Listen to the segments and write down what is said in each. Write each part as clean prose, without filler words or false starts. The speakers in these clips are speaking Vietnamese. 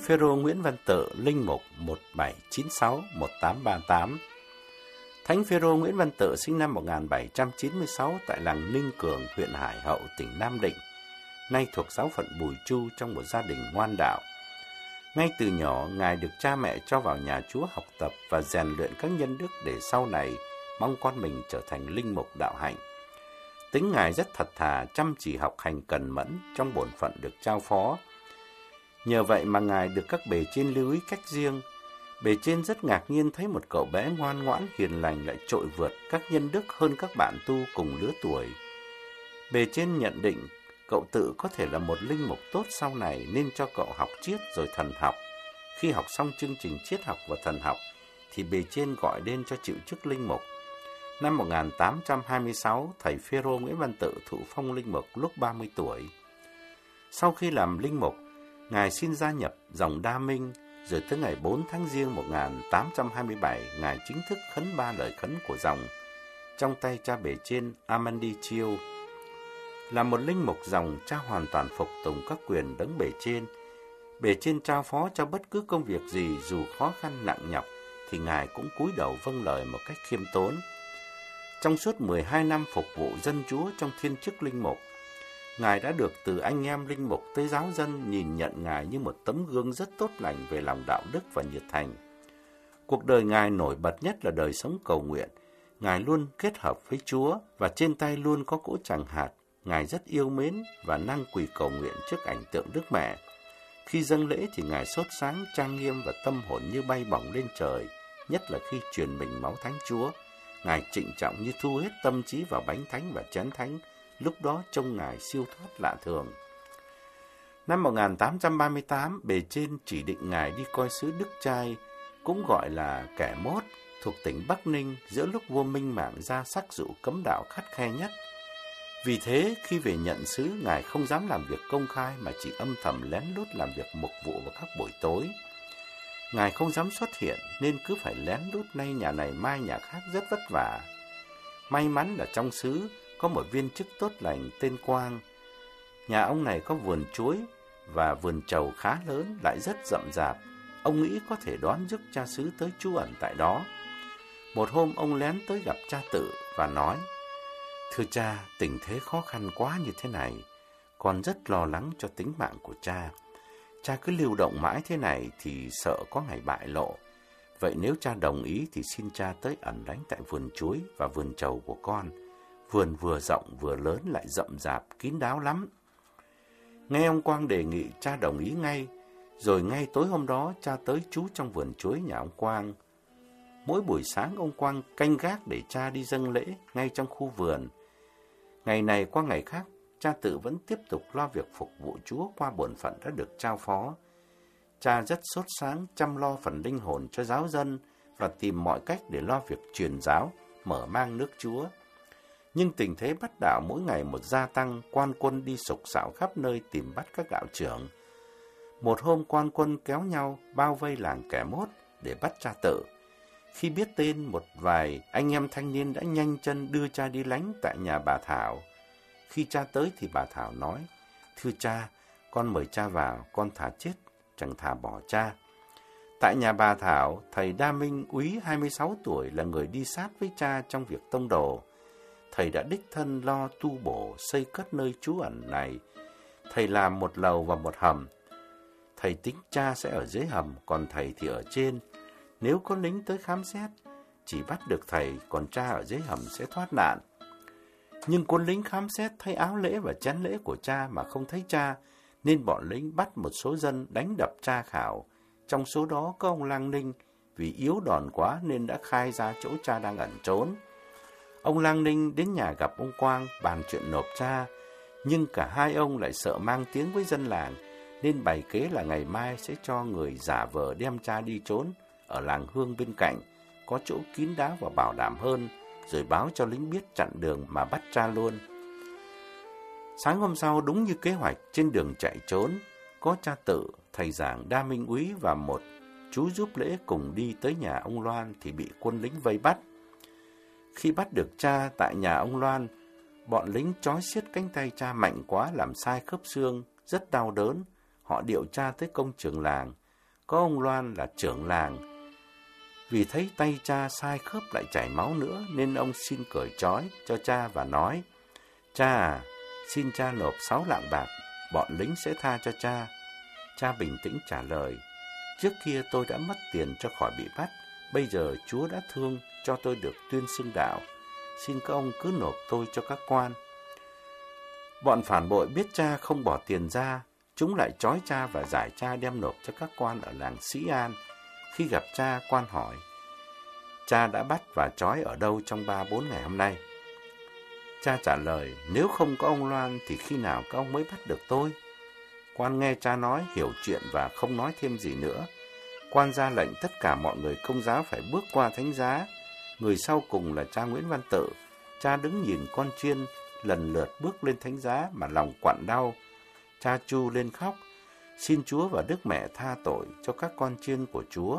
Phêrô Nguyễn Văn Tự, linh mục 1796-1838. Thánh Phêrô Nguyễn Văn Tự sinh năm 1796 tại làng Ninh Cường, huyện Hải Hậu, tỉnh Nam Định, nay thuộc giáo phận Bùi Chu trong một gia đình ngoan đạo. Ngay từ nhỏ, Ngài được cha mẹ cho vào nhà Chúa học tập và rèn luyện các nhân đức để sau này mong con mình trở thành linh mục đạo hạnh. Tính Ngài rất thật thà, chăm chỉ học hành cần mẫn trong bổn phận được trao phó. Nhờ vậy mà Ngài được các bề trên lưu ý cách riêng. Bề trên rất ngạc nhiên thấy một cậu bé ngoan ngoãn hiền lành lại trội vượt các nhân đức hơn các bạn tu cùng lứa tuổi. Bề trên nhận định cậu Tự có thể là một linh mục tốt sau này nên cho cậu học triết rồi thần học. Khi học xong chương trình triết học và thần học thì bề trên gọi lên cho chịu chức linh mục. Năm 1826, thầy Phêrô Nguyễn Văn Tự thụ phong linh mục lúc 30 tuổi. Sau khi làm linh mục, Ngài xin gia nhập dòng Đa Minh, rồi tới ngày 4 tháng Giêng 1827, Ngài chính thức khấn 3 lời khấn của dòng trong tay cha bề trên Amandichio. Là một linh mục dòng, cha hoàn toàn phục tùng các quyền đấng bề trên. Bề trên trao phó cho bất cứ công việc gì dù khó khăn nặng nhọc thì Ngài cũng cúi đầu vâng lời một cách khiêm tốn. Trong suốt 12 năm phục vụ dân Chúa trong thiên chức linh mục, Ngài đã được từ anh em linh mục tới giáo dân nhìn nhận Ngài như một tấm gương rất tốt lành về lòng đạo đức và nhiệt thành. Cuộc đời Ngài nổi bật nhất là đời sống cầu nguyện. Ngài luôn kết hợp với Chúa và trên tay luôn có cỗ tràng hạt. Ngài rất yêu mến và năng quỳ cầu nguyện trước ảnh tượng Đức Mẹ. Khi dâng lễ thì Ngài sốt sáng, trang nghiêm và tâm hồn như bay bổng lên trời, nhất là khi truyền mình máu Thánh Chúa. Ngài trịnh trọng như thu hết tâm trí vào bánh thánh và chén thánh, lúc đó trông Ngài siêu thoát lạ thường. Năm 1838, bề trên chỉ định Ngài đi coi xứ Đức Trai, cũng gọi là Kẻ Mốt, thuộc tỉnh Bắc Ninh, giữa lúc vua Minh Mạng ra sắc dụ cấm đạo khắt khe nhất. Vì thế, khi về nhận xứ, Ngài không dám làm việc công khai mà chỉ âm thầm lén lút làm việc mục vụ vào các buổi tối. Ngài không dám xuất hiện nên cứ phải lén lút nay nhà này mai nhà khác rất vất vả. May mắn là trong xứ có một viên chức tốt lành tên Quang. Nhà ông này có vườn chuối và vườn trầu khá lớn lại rất rậm rạp. Ông nghĩ có thể đón rước cha xứ tới trú ẩn tại đó. Một hôm ông lén tới gặp cha Tự và nói: "Thưa cha, tình thế khó khăn quá như thế này, con rất lo lắng cho tính mạng của cha. Cha cứ lưu động mãi thế này thì sợ có ngày bại lộ. Vậy nếu cha đồng ý thì xin cha tới ẩn náu tại vườn chuối và vườn trầu của con. Vườn vừa rộng vừa lớn lại rậm rạp, kín đáo lắm." Nghe ông Quang đề nghị, cha đồng ý ngay. Rồi ngay tối hôm đó, cha tới trú trong vườn chuối nhà ông Quang. Mỗi buổi sáng ông Quang canh gác để cha đi dâng lễ ngay trong khu vườn. Ngày này qua ngày khác, cha Tự vẫn tiếp tục lo việc phục vụ Chúa qua bổn phận đã được trao phó. Cha rất sốt sáng chăm lo phần linh hồn cho giáo dân và tìm mọi cách để lo việc truyền giáo, mở mang nước Chúa. Nhưng tình thế bắt đạo mỗi ngày một gia tăng, quan quân đi sục sạo khắp nơi tìm bắt các đạo trưởng. Một hôm quan quân kéo nhau bao vây làng Kẻ Mốt để bắt cha Tự. Khi biết tên, một vài anh em thanh niên đã nhanh chân đưa cha đi lánh tại nhà bà Thảo. Khi cha tới thì bà Thảo nói: "Thưa cha, con mời cha vào, con thà chết, chẳng thà bỏ cha." Tại nhà bà Thảo, thầy Đa Minh úy 26 tuổi là người đi sát với cha trong việc tông đồ. Thầy đã đích thân lo tu bổ, xây cất nơi trú ẩn này. Thầy làm một lầu và một hầm. Thầy tính cha sẽ ở dưới hầm, còn thầy thì ở trên. Nếu có lính tới khám xét, chỉ bắt được thầy, còn cha ở dưới hầm sẽ thoát nạn. Nhưng quân lính khám xét thấy áo lễ và chén lễ của cha mà không thấy cha, nên bọn lính bắt một số dân đánh đập cha Khảo. Trong số đó có ông Lang Ninh, vì yếu đòn quá nên đã khai ra chỗ cha đang ẩn trốn. Ông Lang Ninh đến nhà gặp ông Quang bàn chuyện nộp cha, nhưng cả hai ông lại sợ mang tiếng với dân làng, nên bày kế là ngày mai sẽ cho người giả vờ đem cha đi trốn ở làng Hương bên cạnh, có chỗ kín đáo và bảo đảm hơn, rồi báo cho lính biết chặn đường mà bắt cha luôn. Sáng hôm sau, đúng như kế hoạch, trên đường chạy trốn, có cha Tự, thầy giảng Đa Minh úy và một chú giúp lễ cùng đi tới nhà ông Loan thì bị quân lính vây bắt. Khi bắt được cha tại nhà ông Loan, bọn lính trói xiết cánh tay cha mạnh quá làm sai khớp xương, rất đau đớn. Họ điệu cha tới công trường làng. có ông Loan là trưởng làng. Vì thấy tay cha sai khớp lại chảy máu nữa nên ông xin cởi trói cho cha và nói: "Cha à, xin cha nộp 6 lạng bạc, bọn lính sẽ tha cho cha." Cha bình tĩnh trả lời: "Trước kia tôi đã mất tiền cho khỏi bị bắt, bây giờ Chúa đã thương cho tôi được tuyên xưng đạo. Xin các ông cứ nộp tôi cho các quan." Bọn phản bội biết cha không bỏ tiền ra, chúng lại trói cha và giải cha đem nộp cho các quan ở làng Sĩ An. Khi gặp cha, quan hỏi: "Cha đã bắt và trói ở đâu trong 3-4 ngày hôm nay?" Cha trả lời: "Nếu không có ông Loan thì khi nào các ông mới bắt được tôi?" Quan nghe cha nói, hiểu chuyện và không nói thêm gì nữa. Quan ra lệnh tất cả mọi người Công giáo phải bước qua thánh giá. Người sau cùng là cha Nguyễn Văn Tự. Cha đứng nhìn con chiên lần lượt bước lên thánh giá mà lòng quặn đau. Cha chu lên khóc: "Xin Chúa và Đức Mẹ tha tội cho các con chiên của Chúa."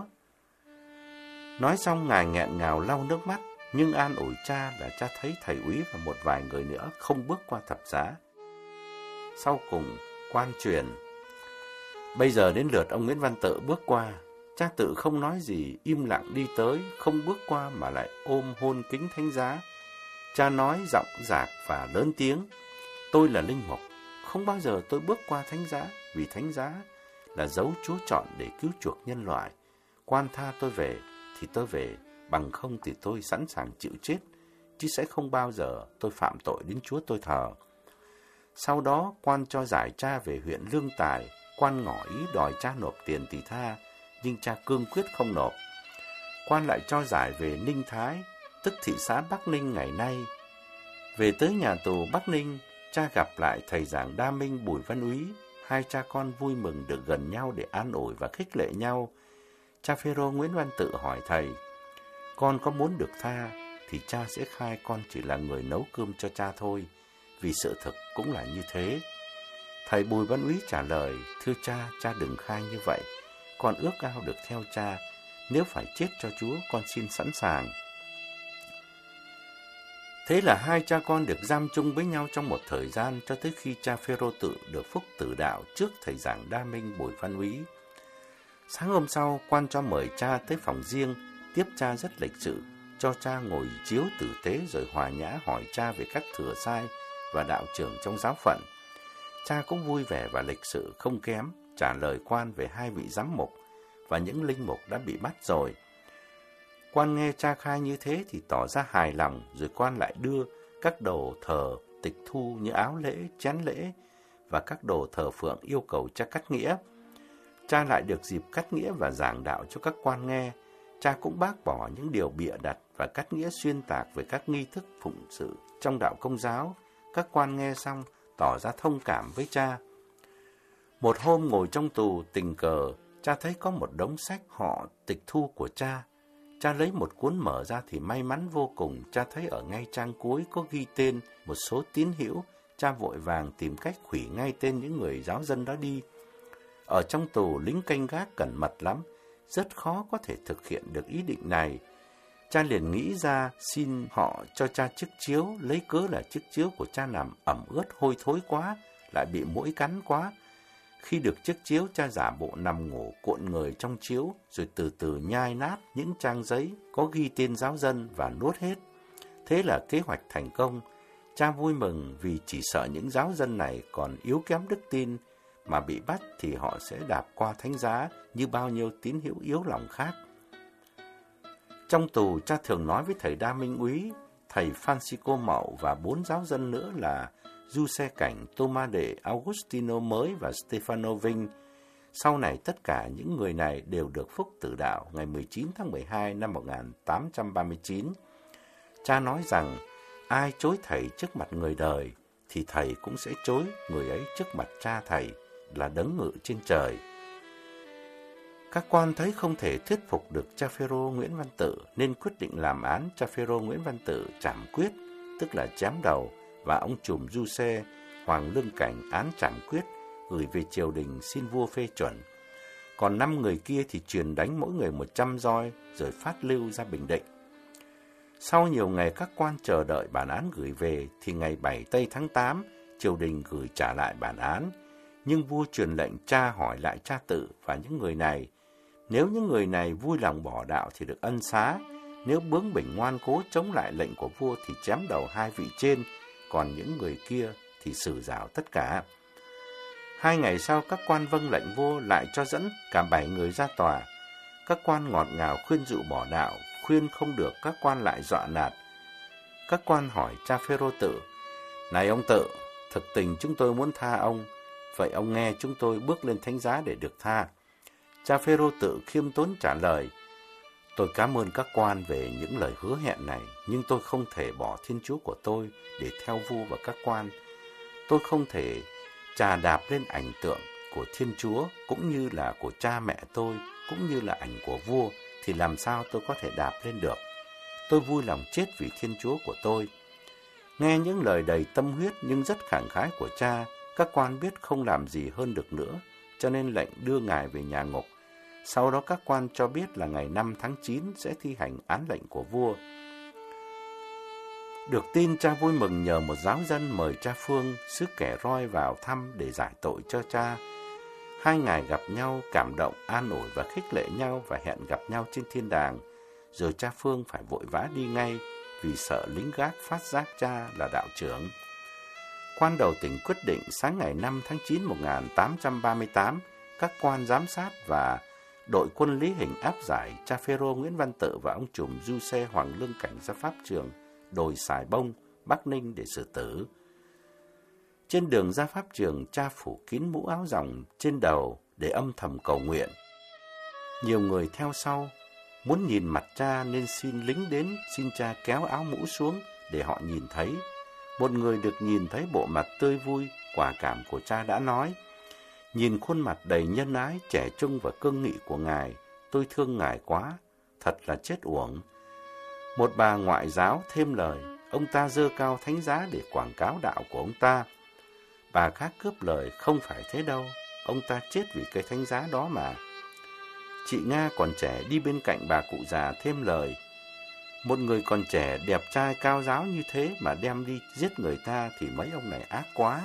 Nói xong, Ngài nghẹn ngào lau nước mắt, nhưng an ủi cha là cha thấy thầy úy và một vài người nữa không bước qua thập giá. Sau cùng, quan truyền: "Bây giờ đến lượt ông Nguyễn Văn Tự bước qua." Cha Tự không nói gì, im lặng đi tới, không bước qua mà lại ôm hôn kính thánh giá. Cha nói giọng rạc và lớn tiếng: "Tôi là linh mục, không bao giờ tôi bước qua thánh giá, vì thánh giá là dấu Chúa chọn để cứu chuộc nhân loại. Quan tha tôi về thì tôi về, bằng không thì tôi sẵn sàng chịu chết, chứ sẽ không bao giờ tôi phạm tội đến Chúa tôi thờ." Sau đó, quan cho giải cha về huyện Lương Tài. Quan ngỏ ý đòi cha nộp tiền tỳ tha, nhưng cha cương quyết không nộp. Quan lại cho giải về Ninh Thái, tức thị xã Bắc Ninh ngày nay. Về tới nhà tù Bắc Ninh, cha gặp lại thầy giảng Đa Minh Bùi Văn Úy. Hai cha con vui mừng được gần nhau để an ủi và khích lệ nhau. Cha Phêrô Nguyễn Văn Tự hỏi thầy: "Con có muốn được tha thì cha sẽ khai con chỉ là người nấu cơm cho cha thôi, vì sự thực cũng là như thế." Thầy Bùi Văn Úy trả lời: "Thưa cha, cha đừng khai như vậy. Con ước ao được theo cha. Nếu phải chết cho Chúa, con xin sẵn sàng." Thế là hai cha con được giam chung với nhau trong một thời gian, cho tới khi cha Phêrô Tự được phúc tử đạo trước thầy giảng Đa Minh Bùi Văn Úy. Sáng hôm sau, quan cho mời cha tới phòng riêng, tiếp cha rất lịch sự, cho cha ngồi chiếu tử tế rồi hòa nhã hỏi cha về các thừa sai và đạo trưởng trong giáo phận. Cha cũng vui vẻ và lịch sự không kém, trả lời quan về 2 vị giám mục và những linh mục đã bị bắt rồi. Quan nghe cha khai như thế thì tỏ ra hài lòng, rồi quan lại đưa các đồ thờ tịch thu như áo lễ, chén lễ và các đồ thờ phượng yêu cầu cha cắt nghĩa. Cha lại được dịp cắt nghĩa và giảng đạo cho các quan nghe. Cha cũng bác bỏ những điều bịa đặt và cắt nghĩa xuyên tạc về các nghi thức phụng sự trong đạo Công giáo. Các quan nghe xong tỏ ra thông cảm với cha. Một hôm ngồi trong tù, tình cờ cha thấy có một đống sách họ tịch thu của cha. Cha lấy một cuốn mở ra thì may mắn vô cùng, cha thấy ở ngay trang cuối có ghi tên một số tín hữu. Cha vội vàng tìm cách hủy ngay tên những người giáo dân đó đi. Ở trong tù, lính canh gác cẩn mật lắm, rất khó có thể thực hiện được ý định này. Cha liền nghĩ ra xin họ cho cha chiếc chiếu, lấy cớ là chiếc chiếu của cha nằm ẩm ướt hôi thối quá, lại bị muỗi cắn quá. Khi được chiếc chiếu, cha giả bộ nằm ngủ cuộn người trong chiếu, rồi từ từ nhai nát những trang giấy có ghi tên giáo dân và nuốt hết. Thế là kế hoạch thành công. Cha vui mừng vì chỉ sợ những giáo dân này còn yếu kém đức tin, mà bị bắt thì họ sẽ đạp qua thánh giá như bao nhiêu tín hữu yếu lòng khác. Trong tù, cha thường nói với thầy Đa Minh Úy, thầy Francisco Mậu và 4 giáo dân nữa là Giuse Cảnh, Thomas Đệ, Augustino Mới và Stefano Vinh. Sau này tất cả những người này đều được phúc tử đạo ngày 19 tháng 12 năm 1839. Cha nói rằng ai chối thầy trước mặt người đời thì thầy cũng sẽ chối người ấy trước mặt cha thầy là đấng ngự trên trời. Các quan thấy không thể thuyết phục được cha Phêrô Nguyễn Văn Tự nên quyết định làm án cha Phêrô Nguyễn Văn Tự trảm quyết, tức là chém đầu, và ông trùm Giuse Hoàng Lương Cảnh án trảm quyết gửi về triều đình xin vua phê chuẩn. Còn 5 người kia thì truyền đánh mỗi người 100 roi rồi phát lưu ra Bình Định. Sau nhiều ngày các quan chờ đợi bản án gửi về thì ngày 7 tây tháng 8 triều đình gửi trả lại bản án, nhưng vua truyền lệnh tra hỏi lại cha Tự và những người này. Nếu những người này vui lòng bỏ đạo thì được ân xá, nếu bướng bỉnh ngoan cố chống lại lệnh của vua thì chém đầu 2 vị trên, còn những người kia thì xử rảo tất cả. 2 ngày sau, các quan vâng lệnh vua lại cho dẫn cả 7 người ra tòa. Các quan ngọt ngào khuyên dụ bỏ đạo, khuyên không được, các quan lại dọa nạt. Các quan hỏi cha Phêrô Tự: "Này ông Tự, thực tình chúng tôi muốn tha ông, vậy ông nghe chúng tôi bước lên thánh giá để được tha." Cha Phêrô Tự khiêm tốn trả lời: "Tôi cảm ơn các quan về những lời hứa hẹn này, nhưng tôi không thể bỏ Thiên Chúa của tôi để theo vua và các quan. Tôi không thể chà đạp lên ảnh tượng của Thiên Chúa, cũng như là của cha mẹ tôi, cũng như là ảnh của vua, thì làm sao tôi có thể đạp lên được? Tôi vui lòng chết vì Thiên Chúa của tôi." Nghe những lời đầy tâm huyết nhưng rất khẳng khái của cha, các quan biết không làm gì hơn được nữa, cho nên lệnh đưa ngài về nhà ngục. Sau đó các quan cho biết là ngày 5 tháng 9 sẽ thi hành án lệnh của vua. Được tin, cha vui mừng nhờ một giáo dân mời cha Phương, xứ Kẻ Roi vào thăm để giải tội cho cha. 2 ngài gặp nhau, cảm động, an ủi và khích lệ nhau và hẹn gặp nhau trên thiên đàng. Rồi cha Phương phải vội vã đi ngay vì sợ lính gác phát giác cha là đạo trưởng. Quan đầu tỉnh quyết định sáng ngày 5 tháng 9 1838, các quan giám sát và đội quân lý hình áp giải cha Phêrô Nguyễn Văn Tự và ông trùm du xe Hoàng Lương Cảnh ra pháp trường đồi Sài Bông, Bắc Ninh để xử tử. Trên đường ra pháp trường, cha phủ kín mũ áo ròng trên đầu để âm thầm cầu nguyện. Nhiều người theo sau muốn nhìn mặt cha nên xin lính đến xin cha kéo áo mũ xuống để họ nhìn thấy. Một người được nhìn thấy bộ mặt tươi vui, quả cảm của cha đã nói: "Nhìn khuôn mặt đầy nhân ái, trẻ trung và cương nghị của ngài, tôi thương ngài quá, thật là chết uổng." Một bà ngoại giáo thêm lời: "Ông ta giơ cao thánh giá để quảng cáo đạo của ông ta." Bà khác cướp lời: "Không phải thế đâu, ông ta chết vì cái thánh giá đó mà." Chị Nga còn trẻ đi bên cạnh bà cụ già thêm lời: "Một người còn trẻ, đẹp trai, cao ráo như thế mà đem đi giết người ta thì mấy ông này ác quá."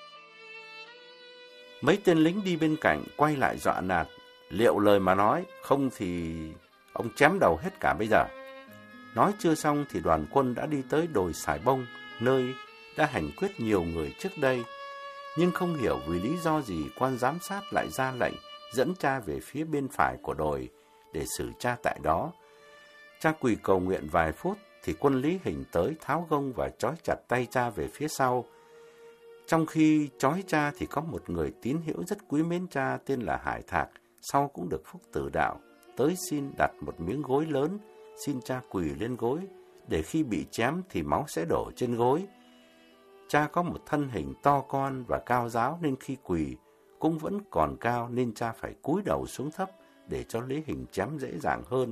Mấy tên lính đi bên cạnh quay lại dọa nạt: "Liệu lời mà nói, không thì ông chém đầu hết cả bây giờ." Nói chưa xong thì đoàn quân đã đi tới đồi Sài Bông, nơi đã hành quyết nhiều người trước đây. Nhưng không hiểu vì lý do gì, quan giám sát lại ra lệnh dẫn cha về phía bên phải của đồi để xử cha tại đó. Cha quỳ cầu nguyện vài phút thì quân lý hình tới tháo gông và trói chặt tay cha về phía sau. Trong khi trói cha thì có một người tín hữu rất quý mến cha tên là Hải Thạc, sau cũng được phúc tử đạo, tới xin đặt một miếng gối lớn, xin cha quỳ lên gối, để khi bị chém thì máu sẽ đổ trên gối. Cha có một thân hình to con và cao ráo nên khi quỳ cũng vẫn còn cao, nên cha phải cúi đầu xuống thấp để cho lý hình chém dễ dàng hơn.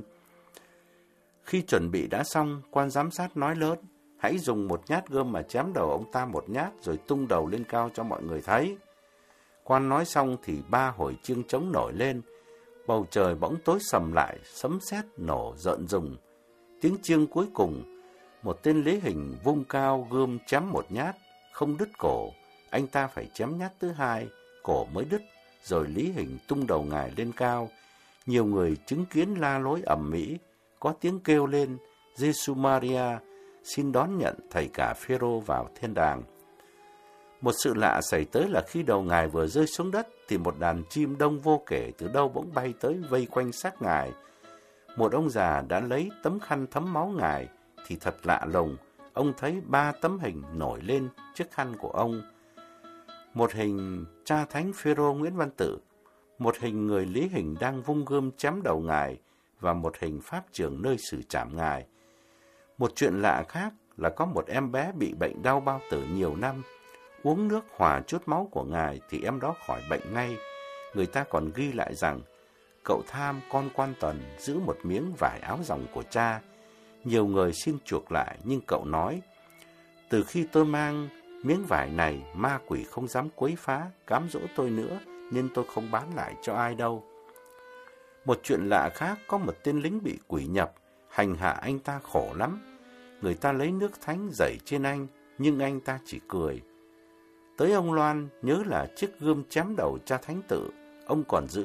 Khi chuẩn bị đã xong, quan giám sát nói lớn: "Hãy dùng một nhát gươm mà chém đầu ông ta một nhát, rồi tung đầu lên cao cho mọi người thấy." Quan nói xong thì 3 hồi chiêng trống nổi lên, bầu trời bỗng tối sầm lại, sấm sét nổ rợn rùng. Tiếng chiêng cuối cùng, một tên lý hình vung cao gươm chém một nhát, không đứt cổ, anh ta phải chém nhát thứ 2, cổ mới đứt, rồi lý hình tung đầu ngài lên cao. Nhiều người chứng kiến la lối ầm ĩ, có tiếng kêu lên: "Giêsu Maria, xin đón nhận thầy cả Phêrô vào thiên đàng." Một sự lạ xảy tới là khi đầu ngài vừa rơi xuống đất thì một đàn chim đông vô kể từ đâu bỗng bay tới vây quanh xác ngài. Một ông già đã lấy tấm khăn thấm máu ngài thì thật lạ lùng, ông thấy 3 tấm hình nổi lên chiếc khăn của ông. Một hình cha thánh Phêrô Nguyễn Văn Tự, một hình người lý hình đang vung gươm chém đầu ngài và một hình pháp trường nơi xử trảm ngài. Một chuyện lạ khác là có một em bé bị bệnh đau bao tử nhiều năm, uống nước hòa chút máu của ngài thì em đó khỏi bệnh ngay. Người ta còn ghi lại rằng cậu tham con quan tuần giữ một miếng vải áo ròng của cha. Nhiều người xin chuộc lại nhưng cậu nói: "Từ khi tôi mang miếng vải này, ma quỷ không dám quấy phá, cám dỗ tôi nữa, nên tôi không bán lại cho ai đâu." Một chuyện lạ khác, có một tên lính bị quỷ nhập, hành hạ anh ta khổ lắm. Người ta lấy nước thánh rẩy trên anh, nhưng anh ta chỉ cười. Tới ông Loan nhớ là chiếc gươm chém đầu cha thánh Tự, ông còn giữ,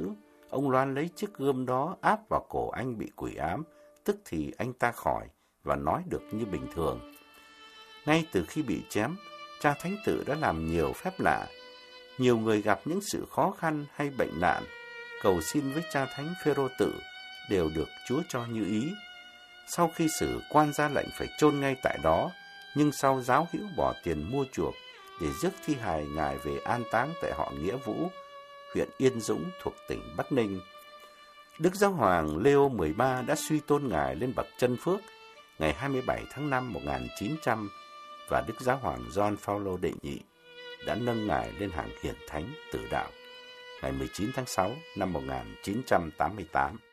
Ông Loan lấy chiếc gươm đó áp vào cổ anh bị quỷ ám, tức thì anh ta khỏi và nói được như bình thường. Ngay từ khi bị chém, cha thánh tử đã làm nhiều phép lạ. Nhiều người gặp những sự khó khăn hay bệnh nạn, cầu xin với cha thánh Phêrô Tự đều được Chúa cho như ý. Sau khi xử, quan ra lệnh phải chôn ngay tại đó, nhưng sau giáo hữu bỏ tiền mua chuộc để rước thi hài ngài về an táng tại họ Nghĩa Vũ, huyện Yên Dũng thuộc tỉnh Bắc Ninh. Đức Giáo hoàng Leo XIII đã suy tôn ngài lên bậc chân phước ngày 27 tháng 5 1900 và Đức Giáo hoàng Gioan Phaolô đệ nhị đã nâng ngài lên hàng hiển thánh tử đạo ngày 19 tháng 6 năm 1988.